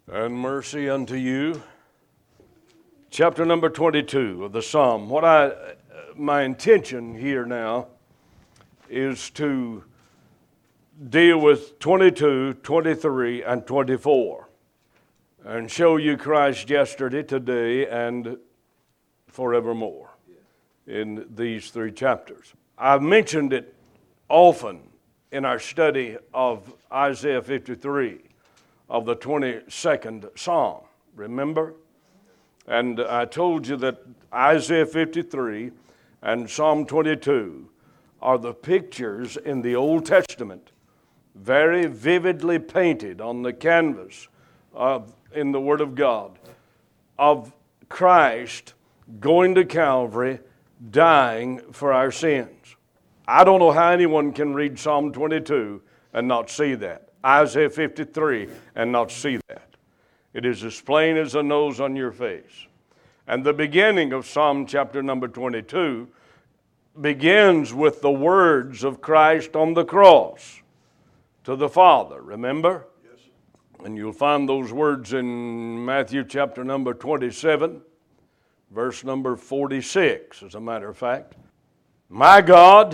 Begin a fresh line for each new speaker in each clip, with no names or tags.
and mercy unto you. Chapter number 22 of the Psalm. My intention here now is to deal with 22, 23, and 24 and show you Christ yesterday, today, and forevermore in these three chapters. I've mentioned it often in our study of Isaiah 53 of the 22nd Psalm, remember? And I told you that Isaiah 53 and Psalm 22 are the pictures in the Old Testament, very vividly painted on the canvas in the Word of God, of Christ going to Calvary, dying for our sins. I don't know how anyone can read Psalm 22 and not see that. Isaiah 53 and not see that. It is as plain as the nose on your face. And the beginning of Psalm chapter number 22 begins with the words of Christ on the cross to the Father, remember? Yes. And you'll find those words in Matthew chapter number 27, verse number 46, as a matter of fact. My God,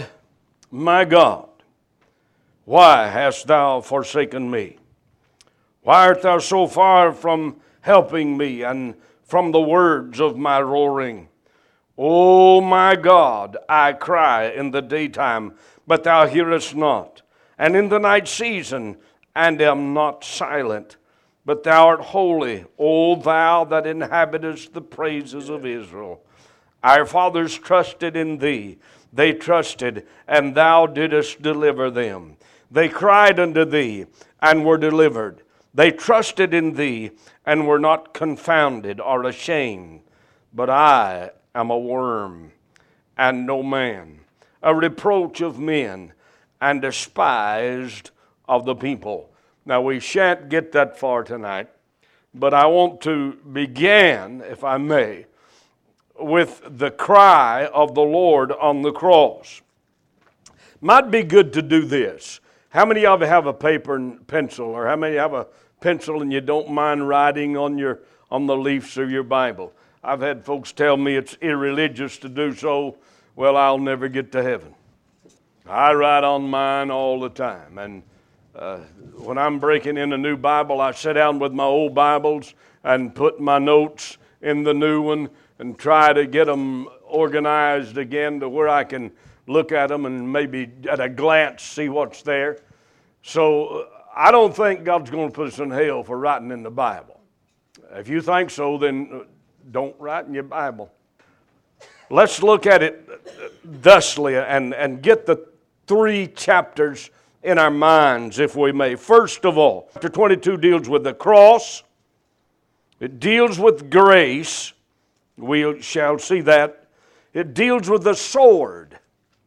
why hast thou forsaken me? Why art thou so far from helping me and from the words of my roaring? O my God, I cry in the daytime, but thou hearest not, and in the night season, and am not silent. But thou art holy, O thou that inhabitest the praises of Israel. Our fathers trusted in thee. They trusted, and thou didst deliver them. They cried unto thee, and were delivered. They trusted in thee, and were not confounded or ashamed. But I am a worm, and no man, a reproach of men, and despised of the people. Now, we shan't get that far tonight, but I want to begin, if I may, with the cry of the Lord on the cross. Might be good to do this. How many of you have a paper and pencil, or how many have a pencil and you don't mind writing on the leaves of your Bible? I've had folks tell me it's irreligious to do so. Well, I'll never get to heaven. I write on mine all the time, and when I'm breaking in a new Bible, I sit down with my old Bibles and put my notes in the new one and try to get them organized again to where I can look at them and maybe at a glance see what's there. So I don't think God's going to put us in hell for writing in the Bible. If you think so, then don't write in your Bible. Let's look at it thusly and get the three chapters in our minds, if we may. First of all, chapter 22 deals with the cross. It deals with grace. We shall see that. It deals with the sword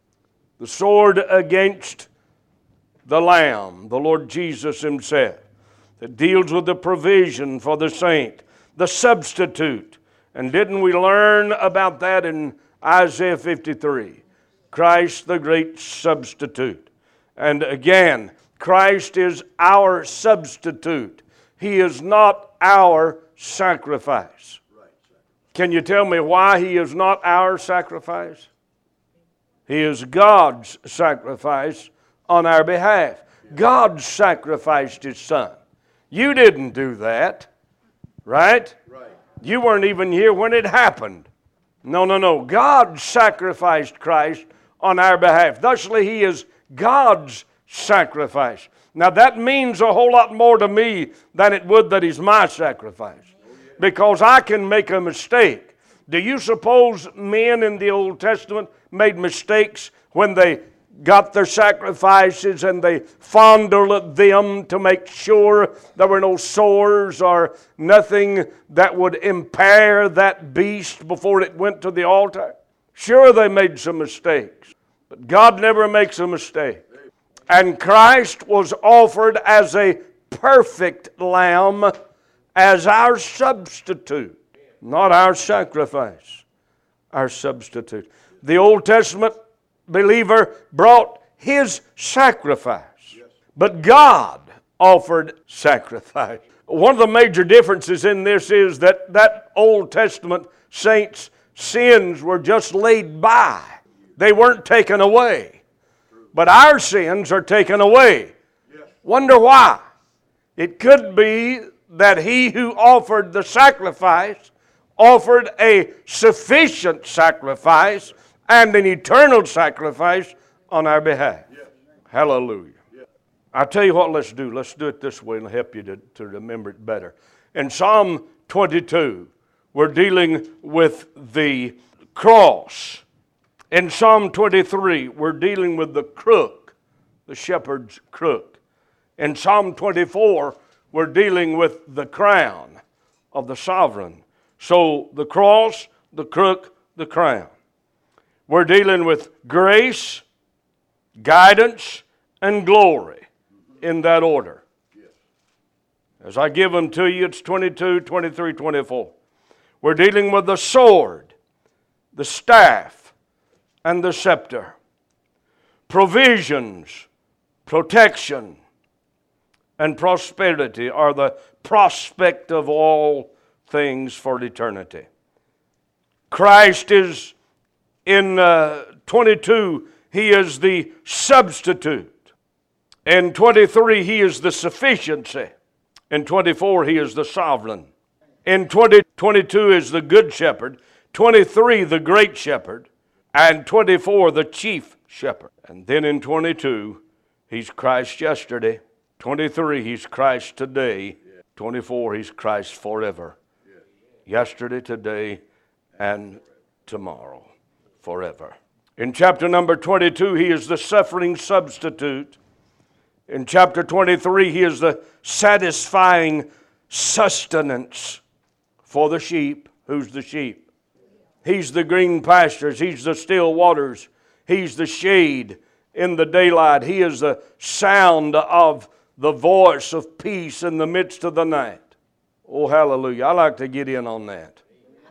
against the Lamb, the Lord Jesus himself. It deals with the provision for the saint, the substitute. And didn't we learn about that in Isaiah 53? Christ the great substitute. And again, Christ is our substitute. He is not our sacrifice. Can you tell me why he is not our sacrifice? He is God's sacrifice on our behalf. God sacrificed his son. You didn't do that, right? You weren't even here when it happened. No. God sacrificed Christ on our behalf. Thusly, he is God's sacrifice. Now, that means a whole lot more to me than it would that he's my sacrifice. Because I can make a mistake. Do you suppose men in the Old Testament made mistakes when they got their sacrifices and they fondled them to make sure there were no sores or nothing that would impair that beast before it went to the altar? Sure, they made some mistakes, but God never makes a mistake. And Christ was offered as a perfect lamb, as our substitute, not our sacrifice, our substitute. The Old Testament believer brought his sacrifice, but God offered sacrifice One of the major differences in this is that Old Testament saints' sins were just laid by. They weren't taken away. But our sins are taken away. Wonder why? It could be that he who offered the sacrifice offered a sufficient sacrifice and an eternal sacrifice on our behalf. Hallelujah. I'll tell you what, let's do. Let's do it this way and it'll help you to remember it better. In Psalm 22, we're dealing with the cross. In Psalm 23, we're dealing with the crook, the shepherd's crook. In Psalm 24, we're dealing with the crown of the sovereign. So the cross, the crook, the crown. We're dealing with grace, guidance, and glory in that order. As I give them to you, it's 22, 23, 24. We're dealing with the sword, the staff, and the scepter. Provisions, protection, and prosperity are the prospect of all things for eternity. Christ is in 22, He is the substitute. In 23, He is the sufficiency. In 24, He is the sovereign. In 22 is the good shepherd. 23, the great shepherd. And 24, the chief shepherd. And then in 22, He's Christ yesterday. 23, He's Christ today. 24, He's Christ forever. Yesterday, today, and tomorrow. Forever. In chapter number 22, He is the suffering substitute. In chapter 23, He is the satisfying sustenance for the sheep. Who's the sheep? He's the green pastures. He's the still waters. He's the shade in the daylight. He is the sound of the voice of peace in the midst of the night. Oh, hallelujah. I like to get in on that.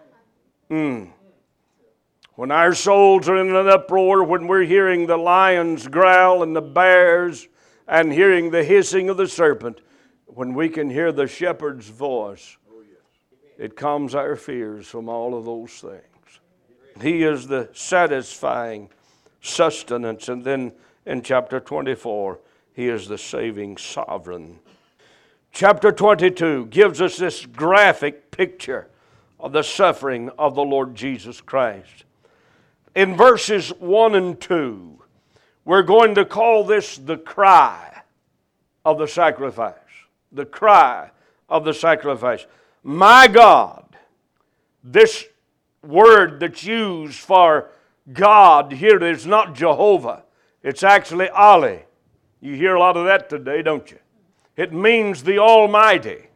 When our souls are in an uproar, when we're hearing the lions growl and the bears and hearing the hissing of the serpent, when we can hear the shepherd's voice, it calms our fears from all of those things. He is the satisfying sustenance. And then in chapter 24, He is the saving sovereign. Chapter 22 gives us this graphic picture of the suffering of the Lord Jesus Christ. In verses 1 and 2, we're going to call this the cry of the sacrifice. The cry of the sacrifice. My God, this word that's used for God here is not Jehovah. It's actually Ali. You hear a lot of that today, don't you? It means the Almighty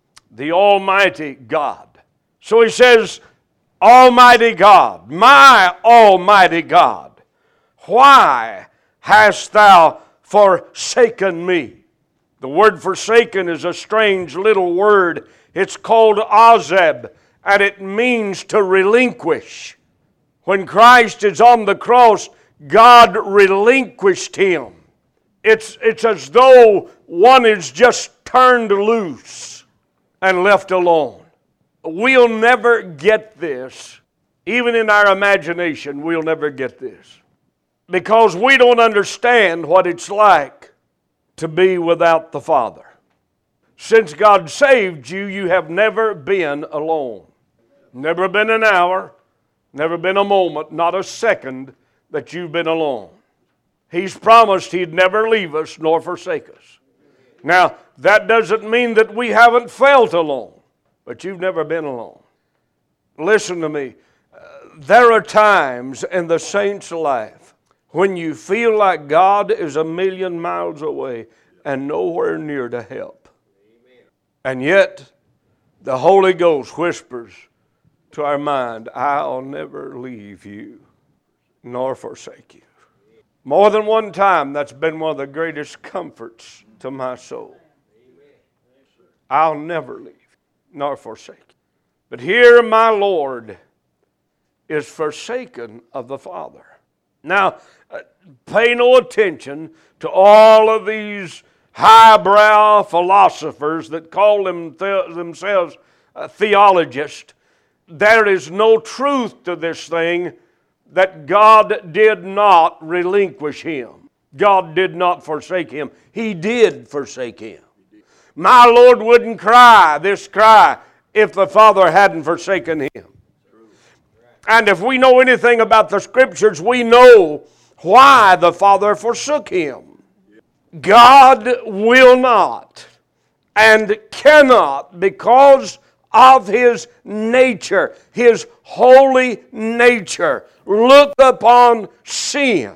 God. So he says, Almighty God, my Almighty God, why hast thou forsaken me? The word forsaken is a strange little word. It's called azeb, and it means to relinquish. When Christ is on the cross, God relinquished Him. It's as though one is just turned loose and left alone. We'll never get this. Even in our imagination, we'll never get this. Because we don't understand what it's like to be without the Father. Since God saved you, you have never been alone. Never been an hour, never been a moment, not a second that you've been alone. He's promised He'd never leave us nor forsake us. Now, that doesn't mean that we haven't felt alone, but you've never been alone. Listen to me. There are times in the saint's life when you feel like God is a million miles away and nowhere near to help. And yet, the Holy Ghost whispers to our mind, I'll never leave you nor forsake you. More than one time, that's been one of the greatest comforts to my soul. I'll never leave nor forsake you. But here my Lord is forsaken of the Father. Now, pay no attention to all of these highbrow philosophers that call themselves theologists, there is no truth to this thing that God did not relinquish him. God did not forsake him. He did forsake him. My Lord wouldn't cry this cry if the Father hadn't forsaken him. And if we know anything about the Scriptures, we know why the Father forsook him. God will not and cannot, because of his nature, his holy nature, look upon sin.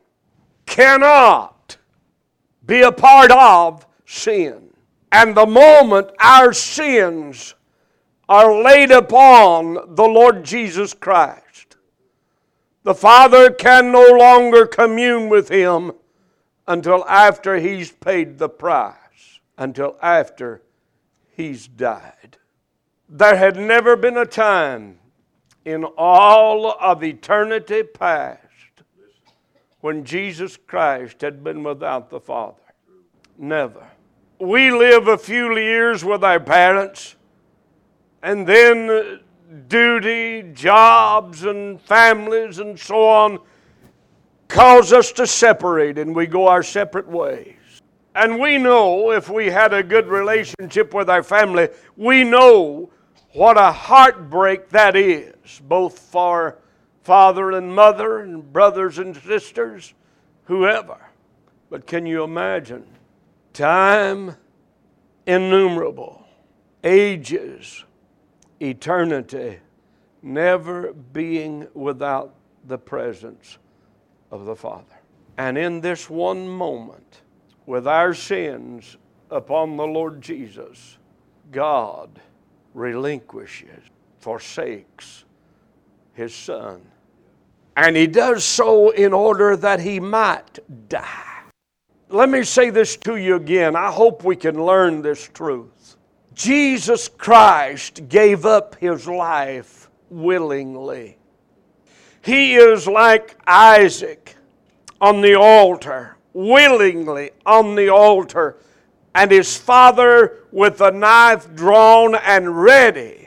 Cannot be a part of sin. And the moment our sins are laid upon the Lord Jesus Christ, the Father can no longer commune with him until after he's paid the price, until after he's died. There had never been a time in all of eternity past when Jesus Christ had been without the Father. Never. We live a few years with our parents, and then duty, jobs, and families, and so on cause us to separate, and we go our separate ways. And we know if we had a good relationship with our family, we know what a heartbreak that is, both for father and mother and brothers and sisters, whoever. But can you imagine time innumerable, ages, eternity, never being without the presence of the Father? And in this one moment, with our sins upon the Lord Jesus, God relinquishes, forsakes his Son. And he does so in order that he might die. Let me say this to you again. I hope we can learn this truth. Jesus Christ gave up his life willingly. He is like Isaac on the altar, willingly on the altar, and his father with a knife drawn and ready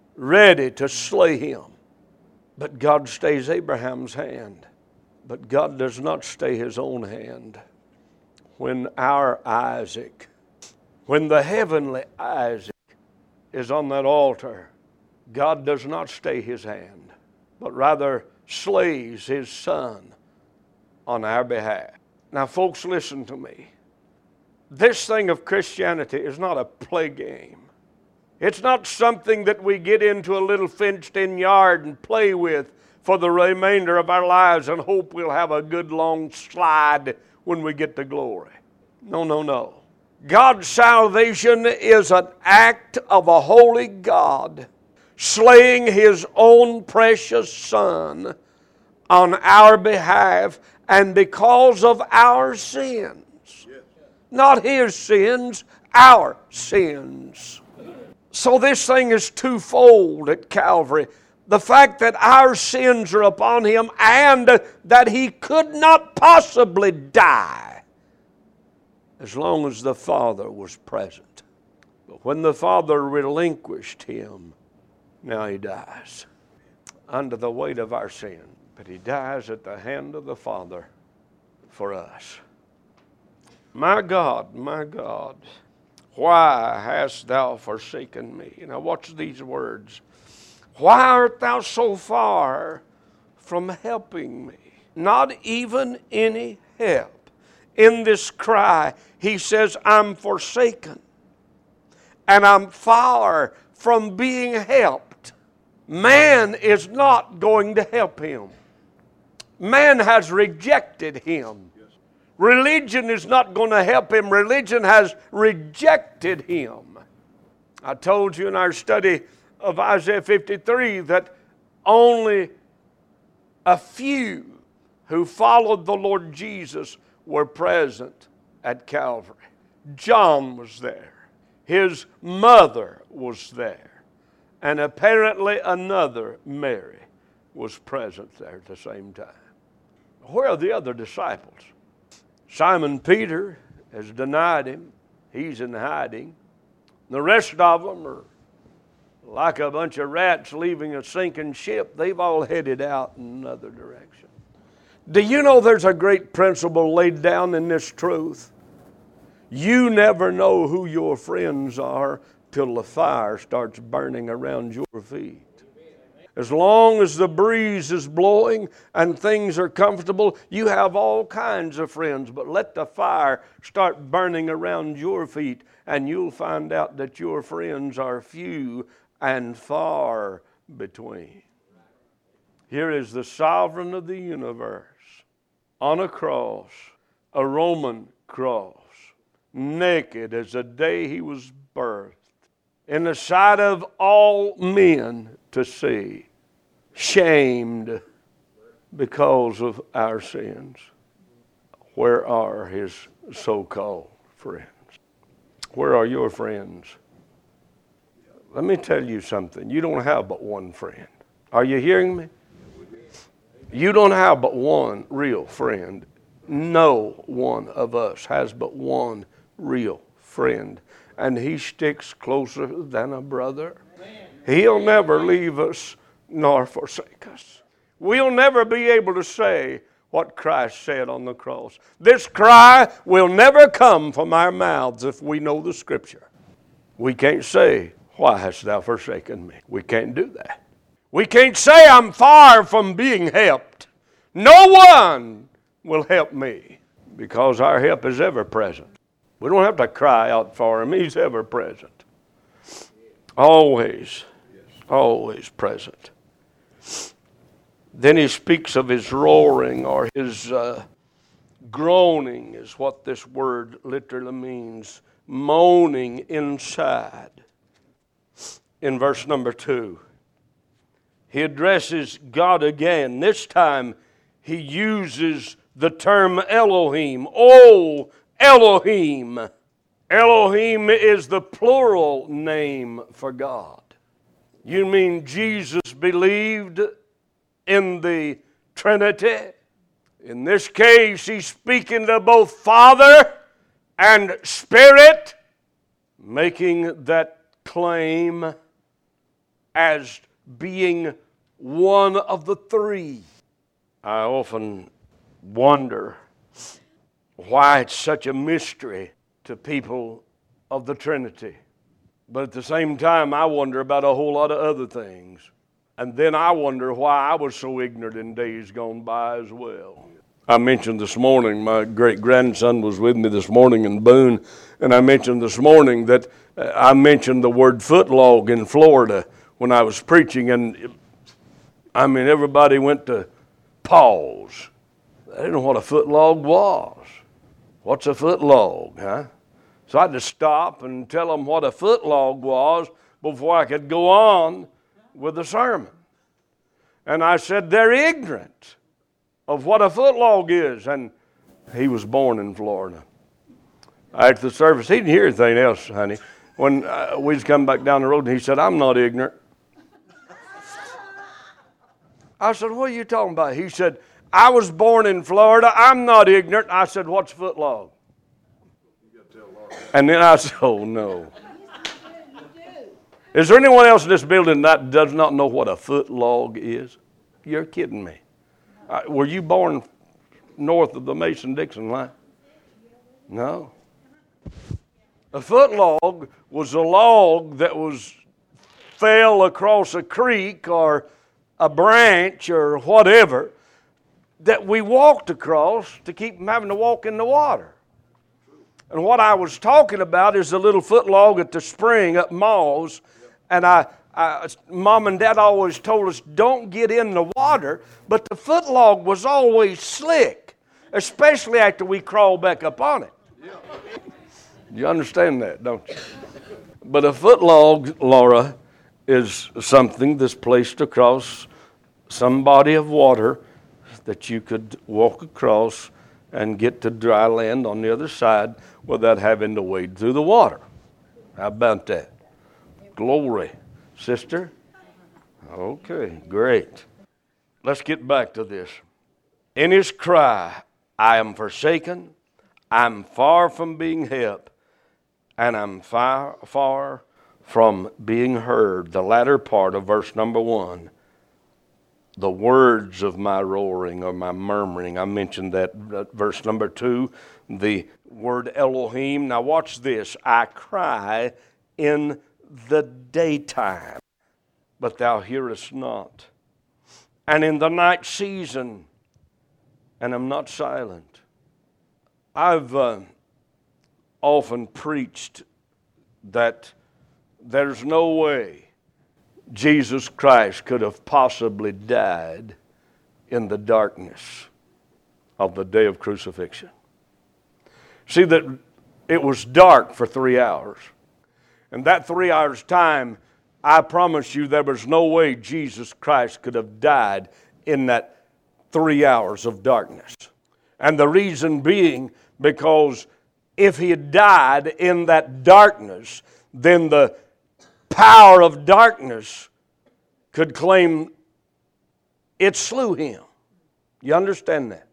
to slay him. But God stays Abraham's hand. But God does not stay his own hand. When our Isaac, when the heavenly Isaac is on that altar, God does not stay his hand, but rather slays his Son on our behalf. Now, folks, listen to me. This thing of Christianity is not a play game. It's not something that we get into a little fenced-in yard and play with for the remainder of our lives and hope we'll have a good long slide when we get to glory. No, no, no. God's salvation is an act of a holy God slaying his own precious Son on our behalf and because of our sins. Not his sins, our sins. So this thing is twofold at Calvary. The fact that our sins are upon him and that he could not possibly die as long as the Father was present. But when the Father relinquished him, now he dies under the weight of our sin. But he dies at the hand of the Father for us. My God, why hast thou forsaken me? Now watch these words. Why art thou so far from helping me? Not even any help. In this cry, he says, I'm forsaken. And I'm far from being helped. Man is not going to help him. Man has rejected him. Religion is not going to help him. Religion has rejected him. I told you in our study of Isaiah 53 that only a few who followed the Lord Jesus were present at Calvary. John was there. His mother was there. And apparently another Mary was present there at the same time. Where are the other disciples? Simon Peter has denied him. He's in hiding. The rest of them are like a bunch of rats leaving a sinking ship. They've all headed out in another direction. Do you know there's a great principle laid down in this truth? You never know who your friends are till the fire starts burning around your feet. As long as the breeze is blowing and things are comfortable, you have all kinds of friends. But let the fire start burning around your feet, and you'll find out that your friends are few and far between. Here is the sovereign of the universe on a cross, a Roman cross, naked as the day he was birthed, in the sight of all men to see, shamed because of our sins. Where are his so-called friends? Where are your friends? Let me tell you something. You don't have but one friend. Are you hearing me? You don't have but one real friend. No one of us has but one real friend. And he sticks closer than a brother. He'll never leave us nor forsake us. We'll never be able to say what Christ said on the cross. This cry will never come from our mouths if we know the Scripture. We can't say, "Why hast thou forsaken me?" We can't do that. We can't say, "I'm far from being helped. No one will help me," because our help is ever present. We don't have to cry out for him. He's ever present. Always, always present. Then he speaks of his roaring, or his groaning is what this word literally means. Moaning inside. In verse number 2, he addresses God again. This time he uses the term Elohim. Oh, Elohim. Elohim is the plural name for God. You mean Jesus believed in the Trinity? In this case, he's speaking to both Father and Spirit, making that claim as being one of the three. I often wonder why it's such a mystery to people of the Trinity. But at the same time, I wonder about a whole lot of other things. And then I wonder why I was so ignorant in days gone by as well. I mentioned this morning, my great-grandson was with me this morning in Boone, and I mentioned this morning that I mentioned the word footlog in Florida when I was preaching, and I mean, everybody went to pause. They didn't know what a footlog was. What's a footlog, huh? So I had to stop and tell them what a footlog was before I could go on with the sermon. And I said, they're ignorant of what a footlog is. And he was born in Florida. After the service, he didn't hear anything else, honey. When we was coming back down the road, and he said, I'm not ignorant. I said, what are you talking about? He said, I was born in Florida. I'm not ignorant. I said, what's footlog? And then I said, oh, no. Is there anyone else in this building that does not know what a footlog is? You're kidding me. Were you born north of the Mason-Dixon line? No. A footlog was a log that fell across a creek or a branch or whatever that we walked across to keep from having to walk in the water. And what I was talking about is the little footlog at the spring up Mauls. And Mom and Dad always told us, don't get in the water. But the footlog was always slick, especially after we crawled back up on it. You understand that, don't you? But a footlog, Laura, is something that's placed across some body of water that you could walk across and get to dry land on the other side without having to wade through the water. How about that? Glory. Sister? Okay, great. Let's get back to this. In his cry, I am forsaken, I'm far from being helped, and I'm far from being heard. The latter part of verse number 1. The words of my roaring or my murmuring. I mentioned that verse number 2, the word Elohim. Now watch this. I cry in the daytime, but thou hearest not. And in the night season, and am not silent. I've often preached that there's no way Jesus Christ could have possibly died in the darkness of the day of crucifixion. See, that it was dark for 3 hours. And that 3 hours time, I promise you there was no way Jesus Christ could have died in that 3 hours of darkness. And the reason being because if he had died in that darkness, then the power of darkness could claim it slew him. You understand that?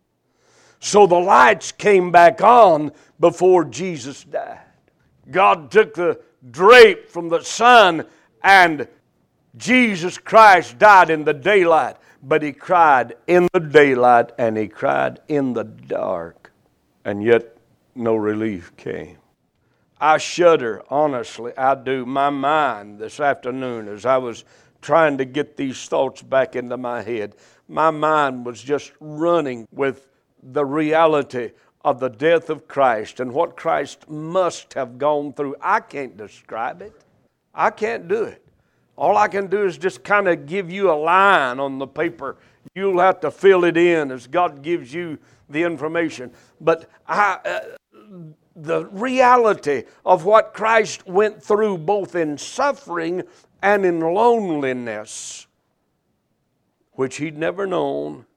So the lights came back on before Jesus died. God took the drape from the sun, and Jesus Christ died in the daylight. But he cried in the daylight and he cried in the dark, and yet no relief came. I shudder, honestly, I do. My mind this afternoon, as I was trying to get these thoughts back into my head, my mind was just running with the reality of the death of Christ and what Christ must have gone through. I can't describe it. I can't do it. All I can do is just kind of give you a line on the paper. You'll have to fill it in as God gives you the information. But the reality of what Christ went through both in suffering and in loneliness, which he'd never known,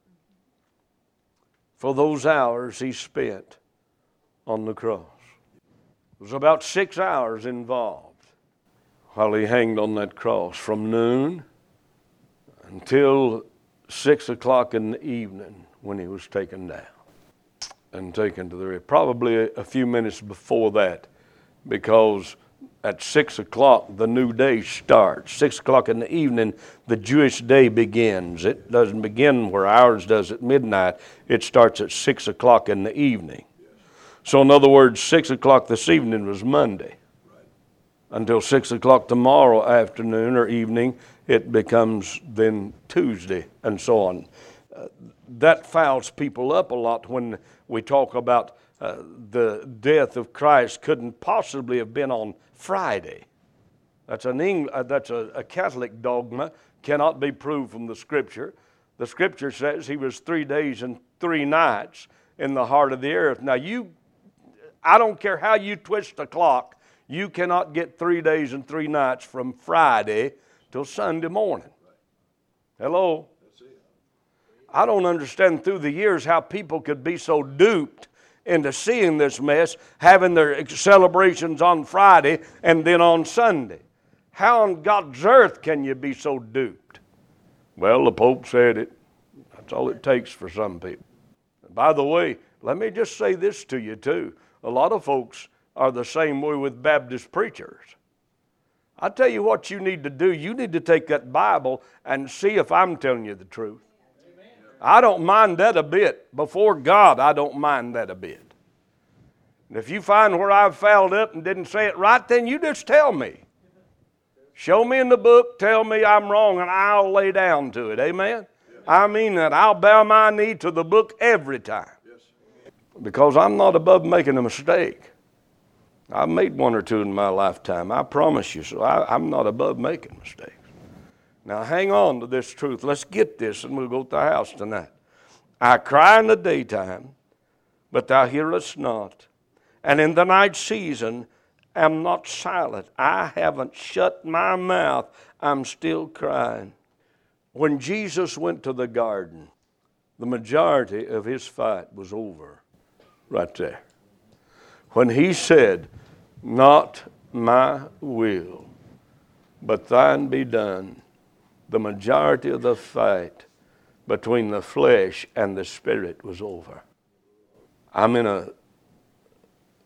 for those hours he spent on the cross. It was about 6 hours involved while he hanged on that cross, from noon until 6 o'clock in the evening when he was taken down and taken to the grave. Probably a few minutes before that, because at 6 o'clock the new day starts. 6 o'clock in the evening the Jewish day begins. It doesn't begin where ours does at midnight. It starts at 6 o'clock in the evening. So in other words, 6 o'clock this evening was Monday. Until 6 o'clock tomorrow afternoon or evening, it becomes then Tuesday, and so on. That fouls people up a lot when we talk about the death of Christ couldn't possibly have been on Friday. That's a Catholic dogma, cannot be proved from the Scripture. The Scripture says he was 3 days and 3 nights in the heart of the earth. Now I don't care how you twist the clock, you cannot get 3 days and 3 nights from Friday till Sunday morning. Hello? I don't understand through the years how people could be so duped into seeing this mess, having their celebrations on Friday and then on Sunday. How on God's earth can you be so duped? Well, the Pope said it. That's all it takes for some people. By the way, let me just say this to you too. A lot of folks are the same way with Baptist preachers. I tell you what you need to do. You need to take that Bible and see if I'm telling you the truth. Amen. I don't mind that a bit. Before God, I don't mind that a bit. And if you find where I've fouled up and didn't say it right, then you just tell me. Show me in the book, tell me I'm wrong, and I'll lay down to it. Amen? Yes. I mean that. I'll bow my knee to the book every time. Yes. Because I'm not above making a mistake. I've made 1 or 2 in my lifetime, I promise you. So I'm not above making mistakes. Now hang on to this truth. Let's get this and we'll go to the house tonight. I cry in the daytime, but thou hearest not. And in the night season am not silent. I haven't shut my mouth. I'm still crying. When Jesus went to the garden, the majority of his fight was over right there. When he said, not my will, but thine be done, the majority of the fight between the flesh and the spirit was over. I'm in a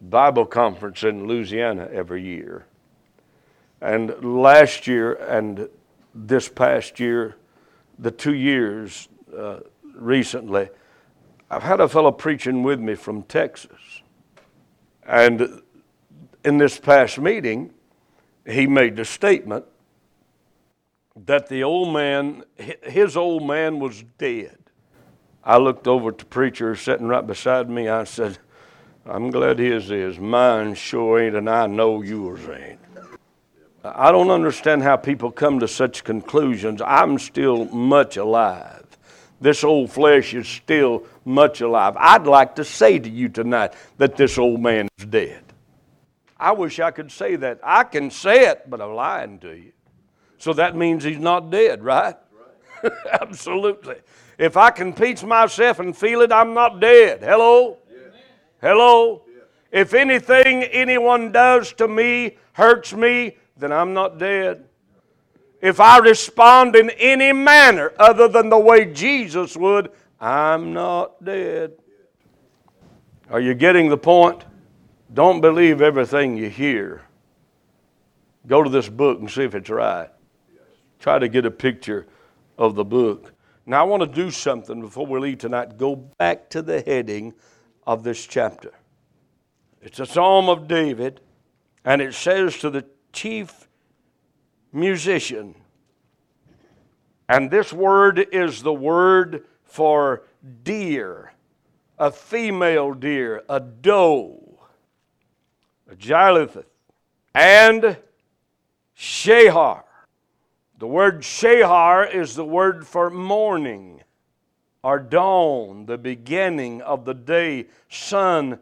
Bible conference in Louisiana every year. And last year and this past year, the 2 years recently, I've had a fellow preaching with me from Texas. And in this past meeting, he made the statement that the old man, his old man was dead. I looked over at the preacher sitting right beside me. I said, I'm glad his is. Mine sure ain't, and I know yours ain't. I don't understand how people come to such conclusions. I'm still much alive. This old flesh is still much alive. I'd like to say to you tonight that this old man is dead. I wish I could say that. I can say it, but I'm lying to you. So that means he's not dead, right? Absolutely. If I can teach myself and feel it, I'm not dead. Hello? Yeah. Hello? Yeah. If anything anyone does to me hurts me, then I'm not dead. If I respond in any manner other than the way Jesus would, I'm not dead. Are you getting the point? Don't believe everything you hear. Go to this book and see if it's right. Try to get a picture of the book. Now I want to do something before we leave tonight. Go back to the heading of this chapter. It's a Psalm of David, and it says to the chief musician, and this word is the word for deer, a female deer, a doe, a Gilithith, and Shahar. The word Shahar is the word for morning or dawn, the beginning of the day, sunrise.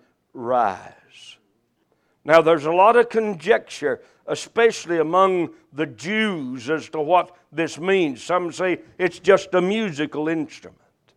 Now there's a lot of conjecture, especially among the Jews, as to what this means. Some say it's just a musical instrument.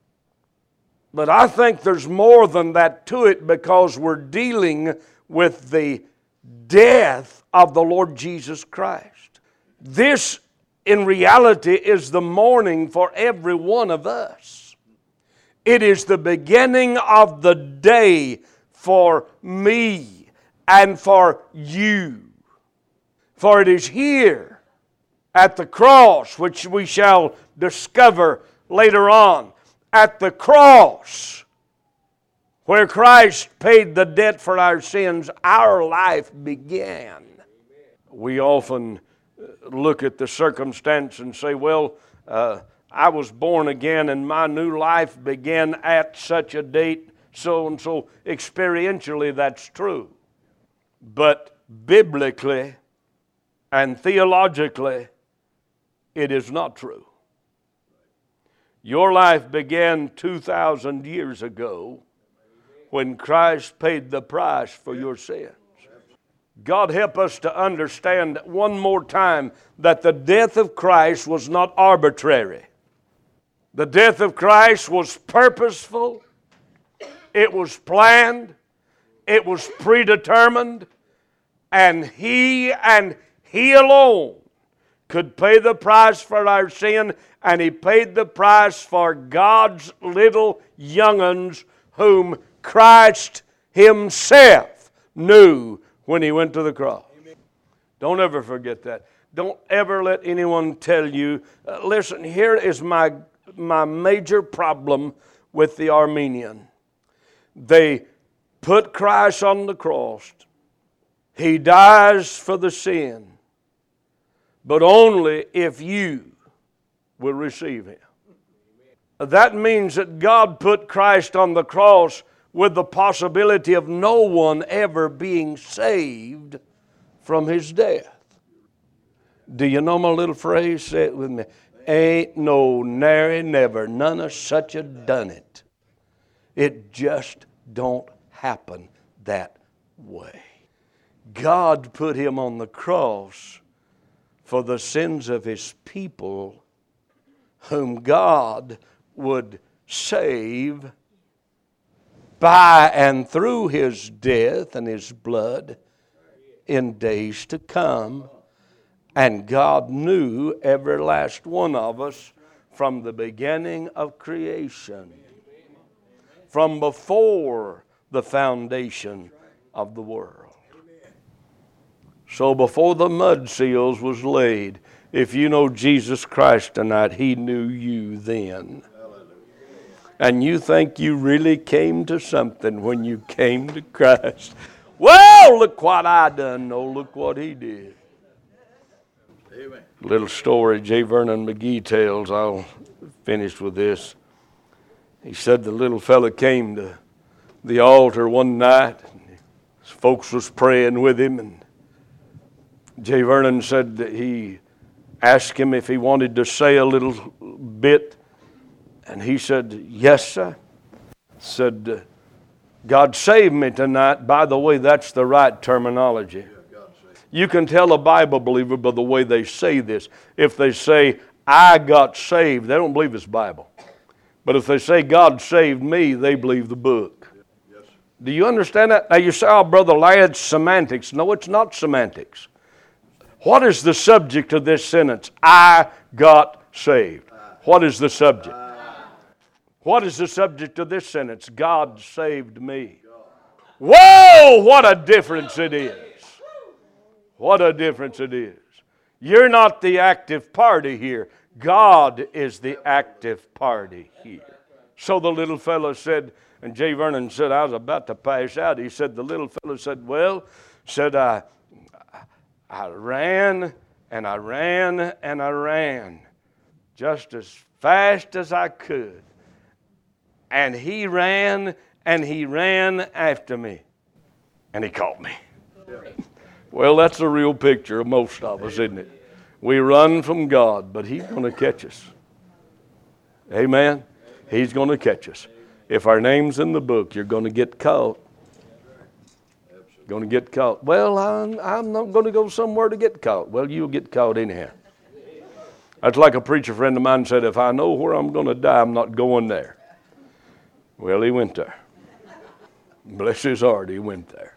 But I think there's more than that to it, because we're dealing with the death of the Lord Jesus Christ. This, in reality, is the morning for every one of us. It is the beginning of the day for me and for you. For it is here at the cross, which we shall discover later on, at the cross where Christ paid the debt for our sins, our life began. We often look at the circumstance and say, well, I was born again and my new life began at such a date, so and so. Experientially, that's true. But biblically and theologically, it is not true. Your life began 2,000 years ago when Christ paid the price for your sins. God help us to understand one more time that the death of Christ was not arbitrary. The death of Christ was purposeful. It was planned. It was predetermined. And He alone could pay the price for our sin, and He paid the price for God's little young'uns whom Christ Himself knew when He went to the cross. Amen. Don't ever forget that. Don't ever let anyone tell you, listen, here is my major problem with the Arminian. They put Christ on the cross. He dies for the sin, but only if you will receive Him. That means that God put Christ on the cross with the possibility of no one ever being saved from His death. Do you know my little phrase? Say it with me. Ain't no nary never none of such a done it. It just don't happen that way. God put Him on the cross for the sins of His people, whom God would save by and through His death and His blood in days to come. And God knew every last one of us from the beginning of creation, from before the foundation of the world. So before the mud seals was laid, if you know Jesus Christ tonight, He knew you then. And you think you really came to something when you came to Christ. Well, look what I done. No, look what He did. Amen. Little story J. Vernon McGee tells. I'll finish with this. He said the little fella came to the altar one night. His folks was praying with him, and J. Vernon said that he asked him if he wanted to say a little bit, and he said, "Yes, sir." Said, "God saved me tonight." By the way, that's the right terminology. You can tell a Bible believer by the way they say this. If they say, "I got saved," they don't believe it's Bible. But if they say, "God saved me," they believe the book. Yes. Do you understand that? Now you say, "Oh, Brother Ladd, semantics." No, it's not semantics. What is the subject of this sentence? I got saved. What is the subject? What is the subject of this sentence? God saved me. Whoa, what a difference it is. What a difference it is. You're not the active party here. God is the active party here. So the little fellow said, and J. Vernon said, I was about to pass out. He said, the little fellow said, "Well," said, I ran and I ran and I ran just as fast as I could. And he ran and he ran after me. And he caught me. Well, that's a real picture of most of us, isn't it? We run from God, but He's going to catch us. Amen? He's going to catch us. If our name's in the book, you're going to get caught. Going to get caught. Well, I'm not going to go somewhere to get caught. Well, you'll get caught anyhow. That's like a preacher friend of mine said, "If I know where I'm going to die, I'm not going there." Well, he went there. Bless his heart, he went there.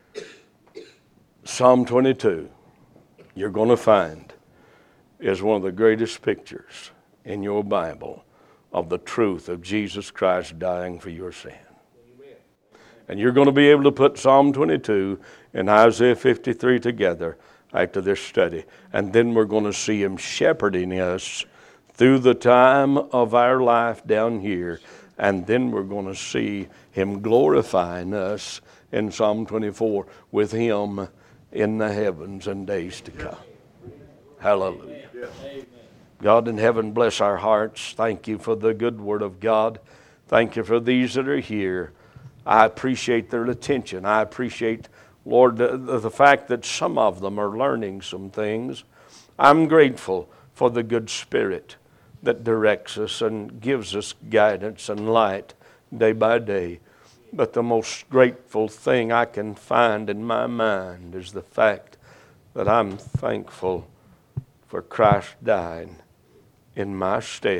Psalm 22, you're going to find, is one of the greatest pictures in your Bible of the truth of Jesus Christ dying for your sin. And you're going to be able to put Psalm 22 and Isaiah 53 together after this study. And then we're going to see Him shepherding us through the time of our life down here. And then we're going to see Him glorifying us in Psalm 24 with Him in the heavens and days to come. Hallelujah. God in heaven, bless our hearts. Thank You for the good Word of God. Thank You for these that are here. I appreciate their attention. I appreciate, Lord, the fact that some of them are learning some things. I'm grateful for the good Spirit that directs us and gives us guidance and light day by day. But the most grateful thing I can find in my mind is the fact that I'm thankful for Christ dying in my stead.